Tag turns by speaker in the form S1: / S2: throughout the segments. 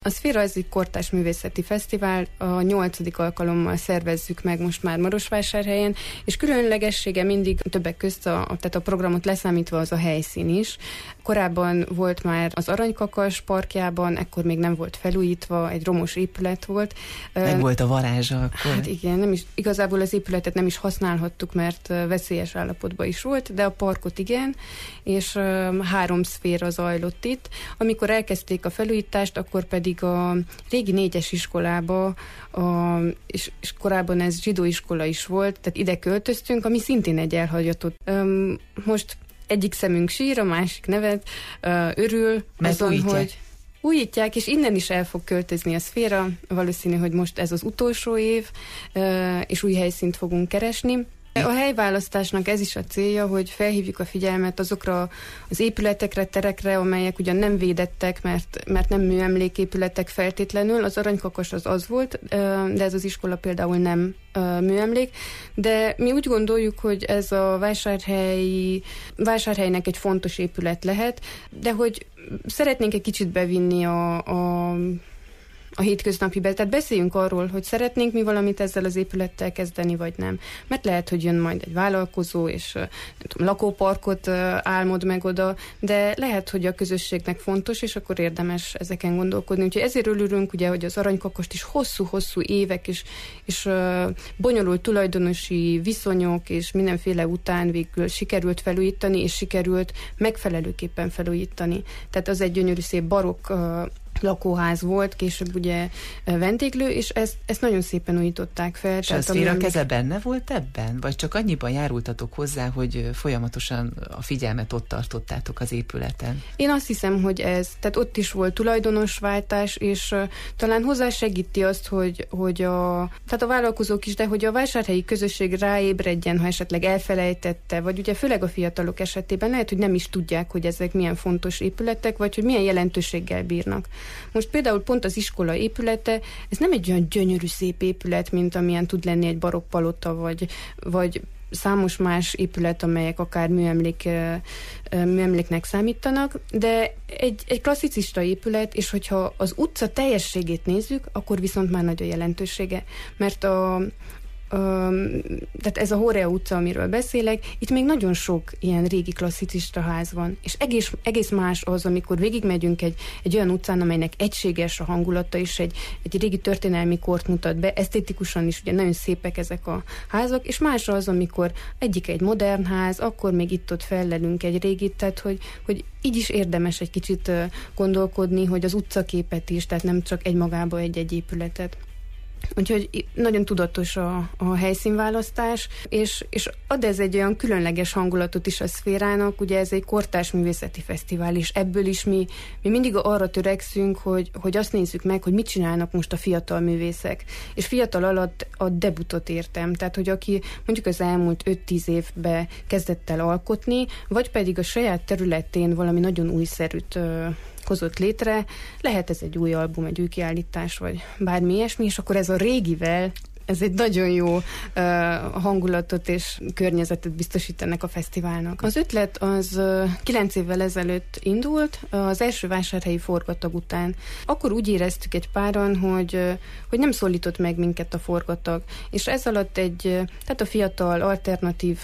S1: A Szféra ez egy kortárs művészeti fesztivál, a 8. alkalommal szervezzük meg most már Marosvásárhelyen, és különlegessége mindig többek közt tehát a programot leszámítva az a helyszín is. Korábban volt már az Aranykakas parkjában, ekkor még nem volt felújítva, egy romos épület volt.
S2: Meg volt a varázsa akkor.
S1: Hát igen, igazából az épületet nem is használhattuk, mert veszélyes állapotban is volt, de a parkot igen, és 3 szféra zajlott itt. Amikor elkezdték a felújítást, akkor pedig a régi 4-es iskolába, és korábban ez zsidó iskola is volt, tehát ide költöztünk, ami szintén egy elhagyatott. Most egyik szemünk sír, a másik nevet, örül azon, hogy újítják, és innen is el fog költözni a Szféra. Valószínű, hogy most ez az utolsó év, és új helyszínt fogunk keresni. A helyválasztásnak ez is a célja, hogy felhívjuk a figyelmet azokra az épületekre, terekre, amelyek ugyan nem védettek, mert nem műemléképületek feltétlenül. Az Aranykakas az volt, de ez az iskola például nem műemlék. De mi úgy gondoljuk, hogy ez a Vásárhelynek egy fontos épület lehet, de hogy szeretnénk egy kicsit bevinni a hétköznapibe. Tehát beszéljünk arról, hogy szeretnénk mi valamit ezzel az épülettel kezdeni, vagy nem. Mert lehet, hogy jön majd egy vállalkozó, és nem tudom, lakóparkot álmod meg oda, de lehet, hogy a közösségnek fontos, és akkor érdemes ezeken gondolkodni. Úgyhogy ezért örülünk, ugye, hogy az Aranykakost is hosszú-hosszú évek, és bonyolult tulajdonosi viszonyok, és mindenféle után végül sikerült felújítani, és sikerült megfelelőképpen felújítani. Tehát az egy gyönyörű szép barokk lakóház volt, később ugye vendéglő, és ezt nagyon szépen újították fel.
S2: És a Szféra keze benne volt ebben? Vagy csak annyiban járultatok hozzá, hogy folyamatosan a figyelmet ott tartottátok az épületen?
S1: Én azt hiszem, hogy tehát ott is volt tulajdonosváltás, és talán hozzásegíti azt, tehát a vállalkozók is, de hogy a vásárhelyi közösség ráébredjen, ha esetleg elfelejtette, vagy ugye főleg a fiatalok esetében lehet, hogy nem is tudják, hogy ezek milyen fontos épületek, vagy hogy milyen jelentőséggel bírnak. Most például pont az iskola épülete, ez nem egy olyan gyönyörű szép épület, mint amilyen tud lenni egy barokk palota, vagy számos más épület, amelyek akár műemléknek számítanak, de egy klasszicista épület, és hogyha az utca teljességét nézzük, akkor viszont már nagy a jelentősége, mert tehát ez a Horea utca, amiről beszélek, itt még nagyon sok ilyen régi klasszicista ház van, és egész más az, amikor végigmegyünk egy olyan utcán, amelynek egységes a hangulata, és egy régi történelmi kort mutat be, esztétikusan is ugye nagyon szépek ezek a házak, és más az, amikor egyik egy modern ház, akkor még itt-ott fellelünk egy régit, tehát hogy így is érdemes egy kicsit gondolkodni, hogy az utcaképet is, tehát nem csak egymagába egy épületet. Úgyhogy nagyon tudatos a helyszínválasztás, és ad ez egy olyan különleges hangulatot is a Szférának, ugye ez egy kortárs művészeti fesztivál, és ebből is mi mindig arra törekszünk, hogy azt nézzük meg, hogy mit csinálnak most a fiatal művészek. És fiatal alatt a debutot értem, tehát hogy aki mondjuk az elmúlt 5-10 évben kezdett el alkotni, vagy pedig a saját területén valami nagyon újszerűt hozott létre, lehet ez egy új album, egy új kiállítás, vagy bármi ilyesmi, és akkor ez a régivel, ez egy nagyon jó hangulatot és környezetet biztosít ennek a fesztiválnak. Az ötlet az 9 évvel ezelőtt indult, az első vásárhelyi forgatag után. Akkor úgy éreztük egy páran, hogy nem szólított meg minket a forgatag, és ez alatt tehát a fiatal, alternatív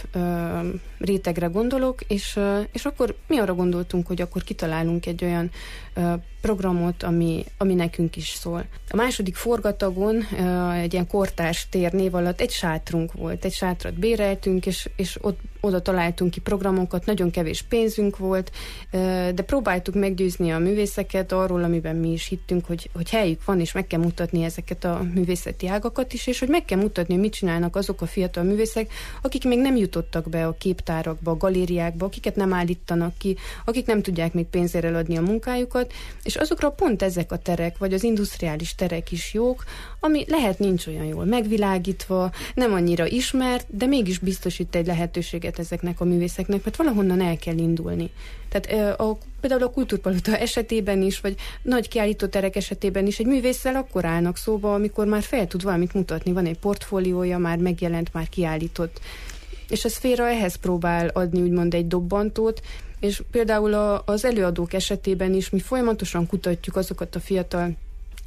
S1: rétegre gondolok, és akkor mi arra gondoltunk, hogy akkor kitalálunk egy olyan programot, ami nekünk is szól. A második forgatagon egy ilyen kortárs tér név alatt egy sátrunk volt. Egy sátrat béreltünk, és oda találtunk ki programokat, nagyon kevés pénzünk volt, de próbáltuk meggyőzni a művészeket arról, amiben mi is hittünk, hogy helyük van, és meg kell mutatni ezeket a művészeti ágakat is, és hogy meg kell mutatni, hogy mit csinálnak azok a fiatal művészek, akik még nem jutottak be a képtárakba, a galériákba, akiket nem állítanak ki, akik nem tudják még pénzért eladni a munkájukat, és azokra pont ezek a terek, vagy az industriális terek is jók, ami lehet nincs olyan jól megvilágítva, nem annyira ismert, de mégis biztosít egy lehetőséget ezeknek a művészeknek, mert valahonnan el kell indulni. Tehát például a Kultúrpalota esetében is, vagy nagy kiállítóterek esetében is egy művésszel akkor állnak szóba, amikor már fel tud valamit mutatni, van egy portfóliója, már megjelent, már kiállított. És a Szféra ehhez próbál adni úgymond egy dobbantót, és például az előadók esetében is mi folyamatosan kutatjuk azokat a fiatal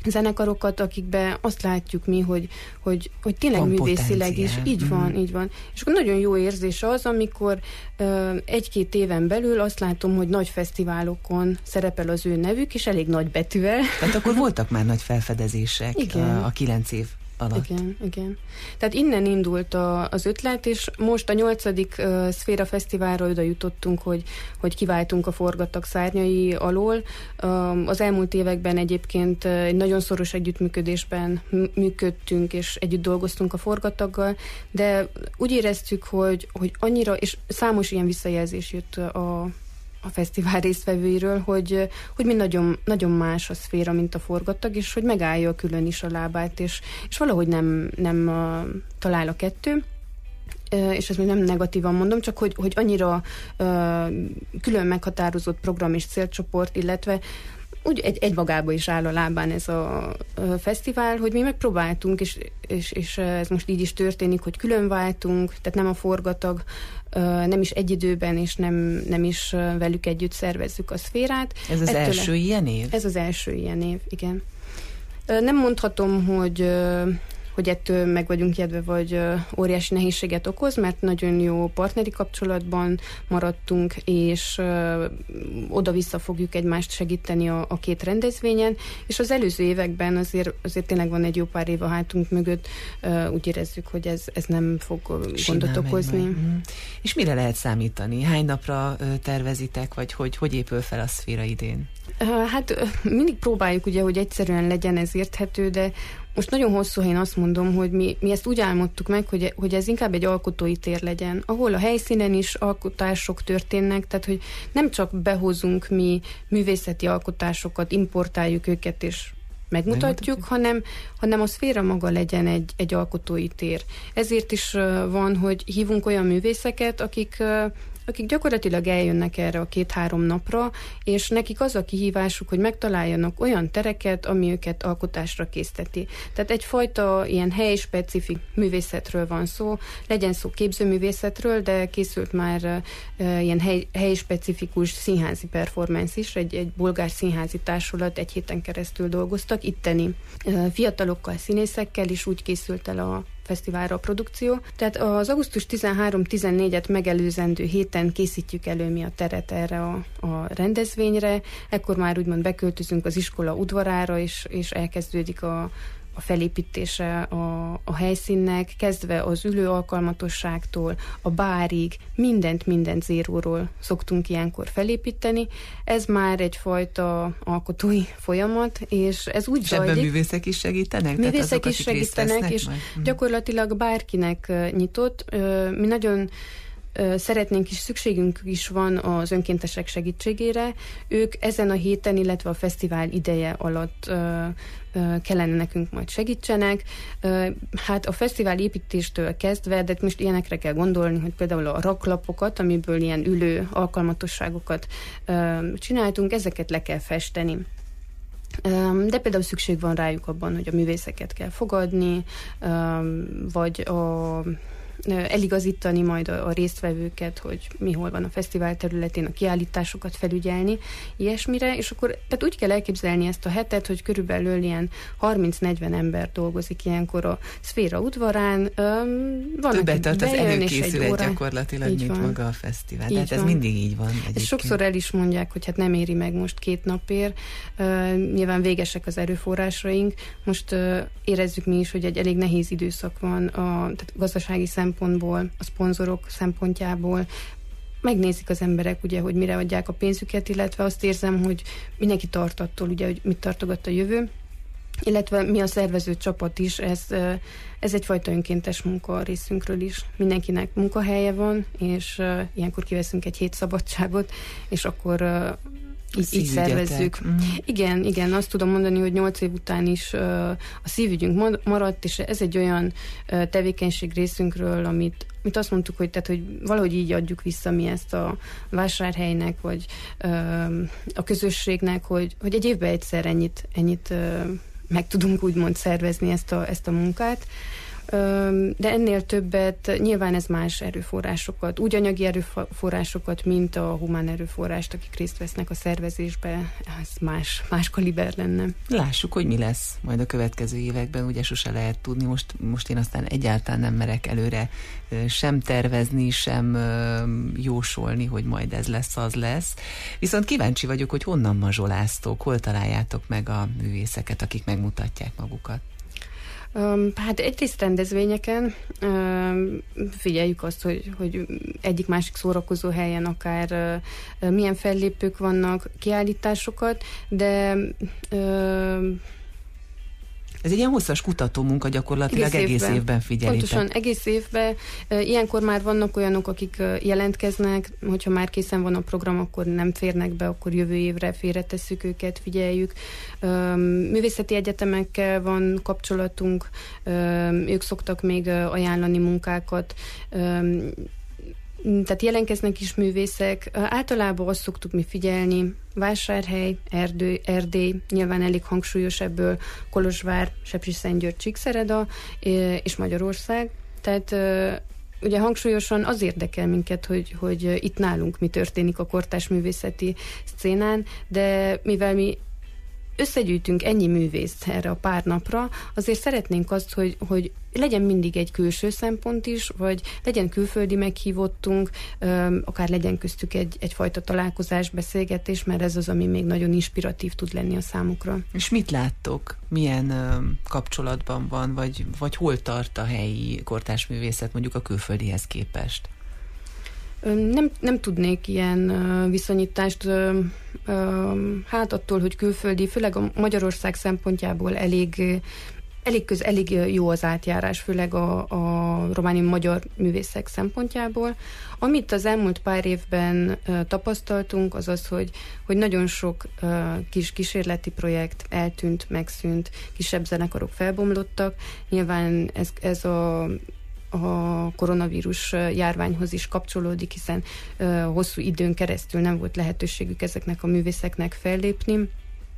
S1: zenekarokat, akikben azt látjuk mi, hogy tényleg művészileg is. Így van, így van. És akkor nagyon jó érzés az, amikor 1-2 éven belül azt látom, hogy nagy fesztiválokon szerepel az ő nevük, és elég nagy betűvel.
S2: Tehát akkor voltak már nagy felfedezések a 9 év alatt.
S1: Igen. Tehát innen indult az ötlet, és most a 8. Szféra Fesztiválra oda jutottunk, hogy kiváltunk a Forgatag szárnyai alól. Az elmúlt években egyébként egy nagyon szoros együttműködésben működtünk, és együtt dolgoztunk a Forgataggal, de úgy éreztük, hogy annyira, és számos ilyen visszajelzés jött a fesztivál résztvevőiről, hogy mi nagyon, nagyon más a szféra, mint a Forgatag, és hogy megállja külön is a lábát, és valahogy nem talál a kettő. És ezt még nem negatívan mondom, csak hogy annyira külön meghatározott program és célcsoport, illetve úgy egymagában is áll a lábán ez a fesztivál, hogy mi megpróbáltunk, és ez most így is történik, hogy külön váltunk, tehát nem a Forgatag, nem is egy időben, és nem is velük együtt szervezzük a szférát.
S2: Ez az első ilyen év?
S1: Ez az első ilyen év, igen. Nem mondhatom, hogy ettől meg vagyunk jedve, vagy óriási nehézséget okoz, mert nagyon jó partneri kapcsolatban maradtunk, és oda-vissza fogjuk egymást segíteni a 2 rendezvényen, és az előző években azért tényleg van egy jó pár év a hátunk mögött, úgy érezzük, hogy ez nem fog gondot okozni.
S2: És mire lehet számítani? Hány napra tervezitek, vagy hogy épül fel a szféra idén?
S1: Hát mindig próbáljuk ugye, hogy egyszerűen legyen ez érthető, de most nagyon hosszú helyen azt mondom, hogy mi ezt úgy álmodtuk meg, hogy ez inkább egy alkotói tér legyen, ahol a helyszínen is alkotások történnek, tehát hogy nem csak behozunk mi művészeti alkotásokat, importáljuk őket és megmutatjuk, hanem a szféra maga legyen egy alkotói tér. Ezért is van, hogy hívunk olyan művészeket, akik gyakorlatilag eljönnek erre a 2-3 napra, és nekik az a kihívásuk, hogy megtaláljanak olyan tereket, ami őket alkotásra készteti. Tehát egyfajta ilyen helyspecifik művészetről van szó, legyen szó képzőművészetről, de készült már ilyen helyspecifikus színházi performance is, egy bolgár színházi társulat 1 héten keresztül dolgoztak, itteni fiatalokkal, színészekkel is úgy készült el a fesztiválra a produkció. Tehát az augusztus 13-14-et megelőzendő héten készítjük elő mi a teret erre a rendezvényre. Ekkor már úgymond beköltözünk az iskola udvarára, és elkezdődik a felépítése a helyszínnek, kezdve az ülő alkalmatosságtól, a bárig, mindent zéróról szoktunk ilyenkor felépíteni. Ez már egyfajta alkotói folyamat, és ez úgy zajlik.
S2: Ebben művészek is segítenek?
S1: Művészek is segítenek, és gyakorlatilag bárkinek nyitott. Mi nagyon szeretnénk is, szükségünk is van az önkéntesek segítségére. Ők ezen a héten, illetve a fesztivál ideje alatt kellene nekünk majd segítsenek. Hát a fesztivál építéstől kezdve, de most ilyenekre kell gondolni, hogy például a raklapokat, amiből ilyen ülő alkalmatosságokat csináltunk, ezeket le kell festeni. De például szükség van rájuk abban, hogy a művészeket kell fogadni, vagy eligazítani majd a résztvevőket, hogy mi hol van a fesztivál területén, a kiállításokat felügyelni, ilyesmire, és akkor tehát úgy kell elképzelni ezt a hetet, hogy körülbelül ilyen 30-40 ember dolgozik ilyenkor a szféra udvarán.
S2: Többet tart az előkészület gyakorlatilag, mint maga a fesztivál. Tehát ez mindig így van.
S1: Ezt sokszor el is mondják, hogy hát nem éri meg most 2 napért. Nyilván végesek az erőforrásaink. Most érezzük mi is, hogy egy elég nehéz időszak van tehát gazdasági szempontból, a szponzorok szempontjából. Megnézik az emberek, ugye, hogy mire adják a pénzüket, illetve azt érzem, hogy mindenki tart attól, ugye, hogy mit tartogat a jövő, illetve mi a szervező csapat is, ez egyfajta önkéntes munka a részünkről is. Mindenkinek munkahelye van, és ilyenkor kiveszünk egy hét szabadságot, és akkor így szervezzük. Igen, azt tudom mondani, hogy 8 év után is a szívügyünk maradt, és ez egy olyan tevékenység részünkről, amit azt mondtuk, hogy valahogy így adjuk vissza mi ezt a vásárhelynek, vagy a közösségnek, hogy egy évben egyszer ennyit meg tudunk úgymond szervezni ezt a munkát. De ennél többet, nyilván ez más erőforrásokat, úgy anyagi erőforrásokat, mint a humán erőforrást, akik részt vesznek a szervezésbe, ez más kaliber lenne.
S2: Lássuk, hogy mi lesz majd a következő években, ugye sose lehet tudni, most én aztán egyáltalán nem merek előre sem tervezni, sem jósolni, hogy majd ez lesz, az lesz. Viszont kíváncsi vagyok, hogy honnan mazsoláztok, hol találjátok meg a művészeket, akik megmutatják magukat.
S1: Hát egyrészt rendezvényeken figyeljük azt, hogy egyik-másik szórakozó helyen akár milyen fellépők vannak, kiállításokat, de
S2: ez egy ilyen hosszas kutatómunka, gyakorlatilag egész évben figyelitek.
S1: Pontosan, egész évben. Ilyenkor már vannak olyanok, akik jelentkeznek, hogyha már készen van a program, akkor nem férnek be, akkor jövő évre félretesszük őket, figyeljük. Művészeti egyetemekkel van kapcsolatunk, ők szoktak még ajánlani munkákat, tehát jelentkeznek is művészek. Általában azt szoktuk mi figyelni, Vásárhely, Erdély, nyilván elég hangsúlyos ebből, Kolozsvár, Sepsiszentgyörgy, Csíkszereda és Magyarország. Tehát ugye hangsúlyosan az érdekel minket, hogy itt nálunk mi történik a kortárs művészeti szcénán, de mivel mi összegyűjtünk ennyi művészt erre a pár napra, azért szeretnénk azt, hogy legyen mindig egy külső szempont is, vagy legyen külföldi meghívottunk, akár legyen köztük egyfajta találkozás, beszélgetés, mert ez az, ami még nagyon inspiratív tud lenni a számukra.
S2: És mit láttok? Milyen kapcsolatban van, vagy hol tart a helyi kortárs művészet mondjuk a külföldihez képest?
S1: Nem tudnék ilyen viszonyítást, hát attól, hogy külföldi, főleg a Magyarország szempontjából elég jó az átjárás, főleg a romániai magyar művészek szempontjából. Amit az elmúlt pár évben tapasztaltunk, az az, hogy nagyon sok kis kísérleti projekt eltűnt, megszűnt, kisebb zenekarok felbomlottak. Nyilván ez a koronavírus járványhoz is kapcsolódik, hiszen hosszú időn keresztül nem volt lehetőségük ezeknek a művészeknek fellépni,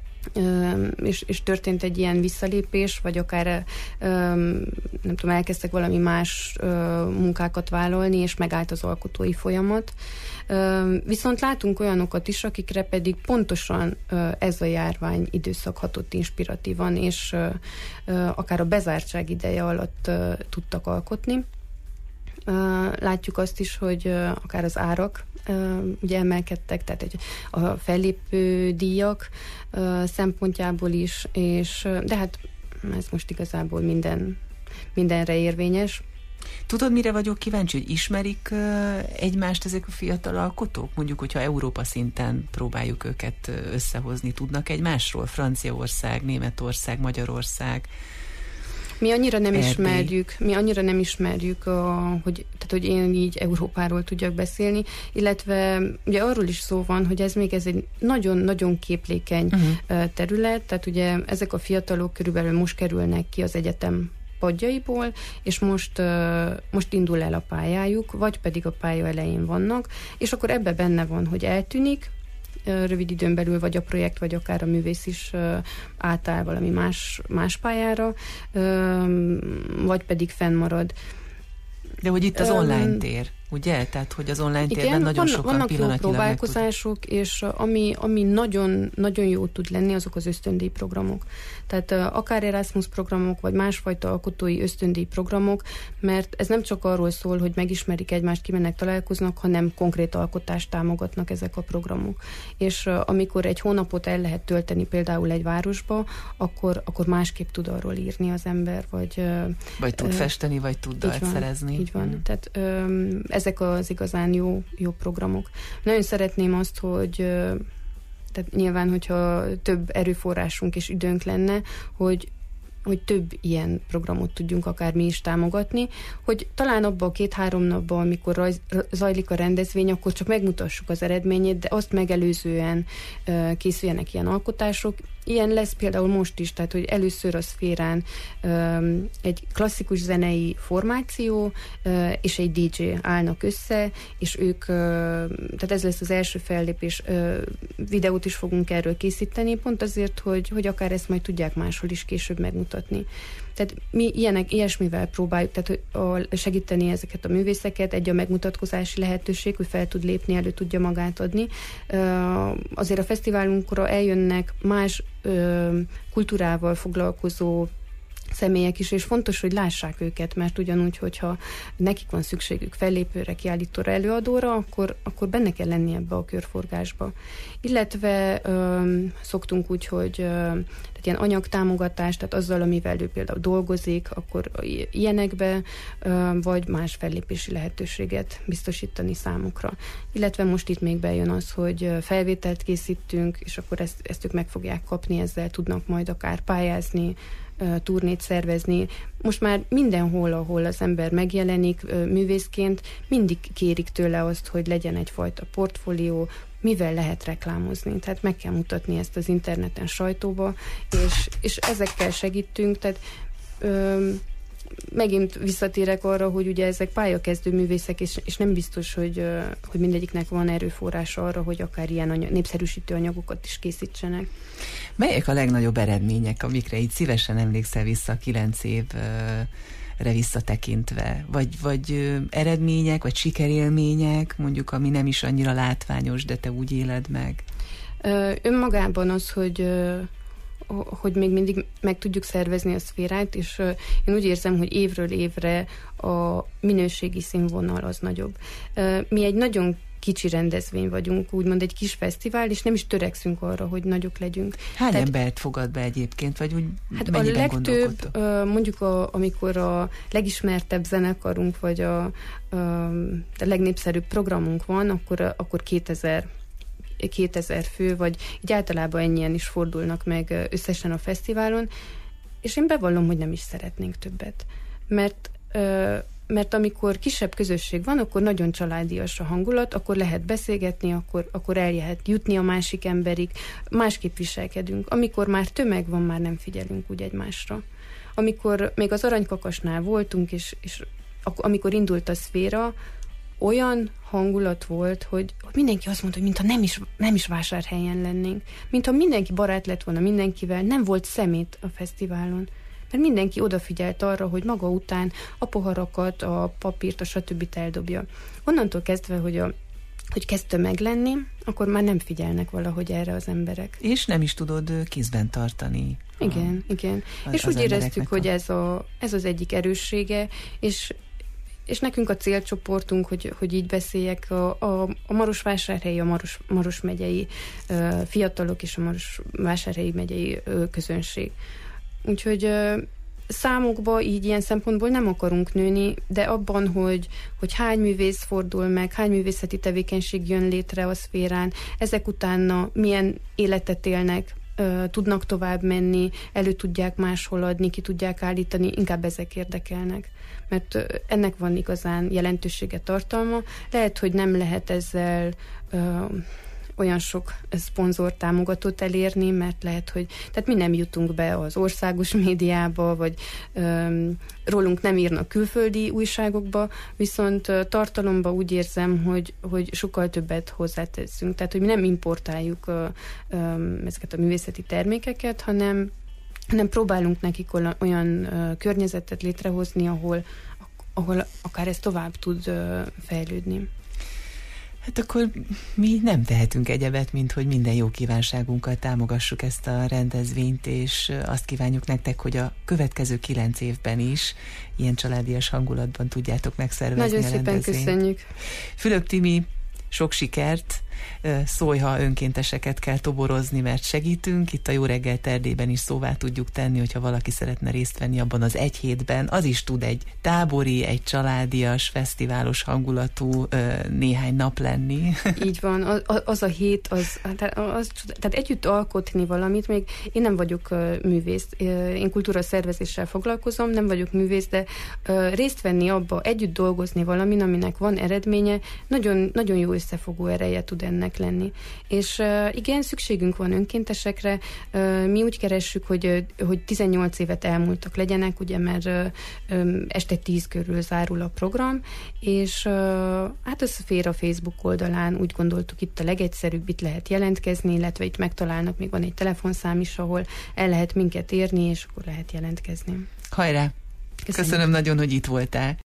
S1: és történt egy ilyen visszalépés, vagy akár nem tudom, elkezdtek valami más munkákat vállalni, és megállt az alkotói folyamat. Viszont látunk olyanokat is, akikre pedig pontosan ez a járvány időszak hatott inspiratívan, és akár a bezártság ideje alatt tudtak alkotni. Látjuk azt is, hogy akár az árak ugye emelkedtek, tehát a fellépő díjak szempontjából is, de hát ez most igazából mindenre érvényes.
S2: Tudod, mire vagyok kíváncsi, hogy ismerik egymást ezek a fiatal alkotók? Mondjuk, hogyha Európa szinten próbáljuk őket összehozni, tudnak egymásról? Franciaország, Németország, Magyarország,
S1: Mi annyira nem ismerjük, hogy én így Európáról tudjak beszélni, illetve ugye arról is szó van, hogy ez egy nagyon-nagyon képlékeny terület, tehát ugye ezek a fiatalok körülbelül most kerülnek ki az egyetem padjaiból, és most indul el a pályájuk, vagy pedig a pálya elején vannak, és akkor ebbe benne van, hogy eltűnik, rövid időn belül vagy a projekt, vagy akár a művész is átáll valami más pályára, vagy pedig fennmarad.
S2: De hogy itt az online tér, ugye? Tehát, hogy az online térben nagyon sokan pillanatnyilag
S1: vannak jó próbálkozások, és ami nagyon, nagyon jó tud lenni, azok az ösztöndíj programok. Tehát akár Erasmus programok, vagy másfajta alkotói ösztöndíj programok, mert ez nem csak arról szól, hogy megismerik egymást, kimennek, találkoznak, hanem konkrét alkotást támogatnak ezek a programok. És amikor egy hónapot el lehet tölteni például egy városba, akkor másképp tud arról írni az ember, vagy
S2: tud festeni, vagy tud dalt szerezni.
S1: Így van. Tehát ezek az igazán jó programok. Nagyon szeretném azt, hogy tehát nyilván, hogyha több erőforrásunk és időnk lenne, hogy több ilyen programot tudjunk akár mi is támogatni, hogy talán abban a 2-3 napban, amikor zajlik a rendezvény, akkor csak megmutassuk az eredményét, de azt megelőzően készüljenek ilyen alkotások, ilyen lesz például most is, tehát hogy először a Szférán egy klasszikus zenei formáció és egy DJ állnak össze, és ők, tehát ez lesz az első fellépés, videót is fogunk erről készíteni, pont azért, hogy akár ezt majd tudják máshol is később megmutatni. Tehát mi ilyesmivel próbáljuk segíteni ezeket a művészeket, egy a megmutatkozási lehetőség, hogy fel tud lépni, elő tudja magát adni. Azért a fesztiválunkra eljönnek más kultúrával foglalkozó személyek is, és fontos, hogy lássák őket, mert ugyanúgy, hogyha nekik van szükségük fellépőre, kiállítóra, előadóra, akkor benne kell lenni ebbe a körforgásba. Illetve szoktunk úgy, hogy tehát ilyen anyagtámogatás, tehát azzal, amivel ő például dolgozik, akkor ilyenekbe, vagy más fellépési lehetőséget biztosítani számukra. Illetve most itt még bejön az, hogy felvételt készítünk, és akkor ezt ők meg fogják kapni, ezzel tudnak majd akár pályázni, turnét szervezni. Most már mindenhol, ahol az ember megjelenik művészként, mindig kérik tőle azt, hogy legyen egyfajta portfólió, mivel lehet reklámozni. Tehát meg kell mutatni ezt az interneten, sajtóba, és ezekkel segítünk. Tehát megint visszatérek arra, hogy ugye ezek pályakezdő művészek, és nem biztos, hogy mindegyiknek van erőforrása arra, hogy akár ilyen népszerűsítő anyagokat is készítsenek.
S2: Melyek a legnagyobb eredmények, amikre így szívesen emlékszel vissza 9 évre visszatekintve? Vagy eredmények, vagy sikerélmények, mondjuk, ami nem is annyira látványos, de te úgy éled meg?
S1: Önmagában az, hogy még mindig meg tudjuk szervezni a Szférát, és én úgy érzem, hogy évről évre a minőségi színvonal az nagyobb. Mi egy nagyon kicsi rendezvény vagyunk, úgymond egy kis fesztivál, és nem is törekszünk arra, hogy nagyok legyünk.
S2: Hány embert fogad be egyébként, vagy úgy
S1: hát a legtöbb, mondjuk amikor a legismertebb zenekarunk, vagy a legnépszerűbb programunk van, akkor 2000 fő, vagy így általában ennyien is fordulnak meg összesen a fesztiválon, és én bevallom, hogy nem is szeretnénk többet. Mert amikor kisebb közösség van, akkor nagyon családias a hangulat, akkor lehet beszélgetni, akkor el lehet jutni a másik emberig, másképp viselkedünk. Amikor már tömeg van, már nem figyelünk úgy egymásra. Amikor még az Aranykakasnál voltunk, és amikor indult a Szféra, olyan hangulat volt, hogy mindenki azt mondta, hogy mintha nem is Vásárhelyen lennénk. Mintha mindenki barát lett volna mindenkivel, nem volt szemét a fesztiválon. Mert mindenki odafigyelt arra, hogy maga után a poharakat, a papírt, a stb. Eldobja. Onnantól kezdve, hogy kezd tömeg lenni, akkor már nem figyelnek valahogy erre az emberek.
S2: És nem is tudod kézben tartani.
S1: Igen. És úgy éreztük, hogy ez az egyik erőssége, és nekünk a célcsoportunk, hogy így beszéljek, a Marosvásárhelyi, a Maros megyei fiatalok és a Marosvásárhelyi megyei közönség. Úgyhogy számokba így ilyen szempontból nem akarunk nőni, de abban, hogy hány művész fordul meg, hány művészeti tevékenység jön létre a Szférán, ezek utána milyen életet élnek, tudnak tovább menni, elő tudják máshol adni, ki tudják állítani, inkább ezek érdekelnek. Mert ennek van igazán jelentősége, tartalma. Lehet, hogy nem lehet ezzel olyan sok szponzor támogatót elérni, mert lehet, hogy tehát mi nem jutunk be az országos médiába, vagy rólunk nem írnak külföldi újságokba, viszont tartalomba úgy érzem, hogy sokkal többet hozzáteszünk. Tehát, hogy mi nem importáljuk ezeket a művészeti termékeket, hanem próbálunk nekik olyan környezetet létrehozni, ahol akár ez tovább tud fejlődni.
S2: Hát akkor mi nem tehetünk egyebet, mint hogy minden jó kívánságunkkal támogassuk ezt a rendezvényt, és azt kívánjuk nektek, hogy a következő 9 évben is ilyen családias hangulatban tudjátok megszervezni a rendezvényt.
S1: Nagyon szépen köszönjük.
S2: Fülöp Timi, sok sikert, szólj, ha önkénteseket kell toborozni, mert segítünk. Itt a Jó reggel Erdélyben is szóvá tudjuk tenni, hogyha valaki szeretne részt venni abban az egy hétben, az is tud egy tábori, egy családias, fesztiválos hangulatú néhány nap lenni. Így van,
S1: az a hét, tehát együtt alkotni valamit, még én nem vagyok művész, én kultúraszervezéssel foglalkozom, nem vagyok művész, de részt venni abba, együtt dolgozni valamin, aminek van eredménye, nagyon, nagyon jó összefogó ereje tud ennek lenni. És igen, szükségünk van önkéntesekre. Mi úgy keressük, hogy 18 évet elmúltak legyenek, ugye, mert este 10 körül zárul a program, és hát ez fér a Facebook oldalán, úgy gondoltuk, itt a legegyszerűbb, itt lehet jelentkezni, illetve itt megtalálnak, még van egy telefonszám is, ahol el lehet minket érni, és akkor lehet jelentkezni.
S2: Hajrá! Köszönöm nagyon, hogy itt voltál.